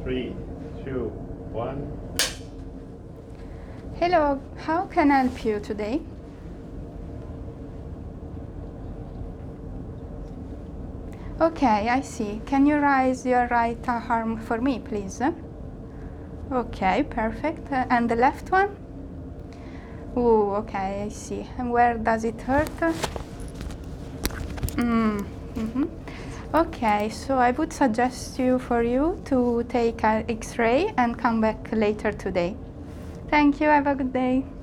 3, 2, 1. Hello, how can I help you today? Okay, I see. Can you raise your right arm for me, please? Okay, perfect. And the left one? Oh, okay, I see. And where does it hurt? Mm-hmm. Okay, so I would suggest for you to take an X-ray and come back later today. Thank you, have a good day.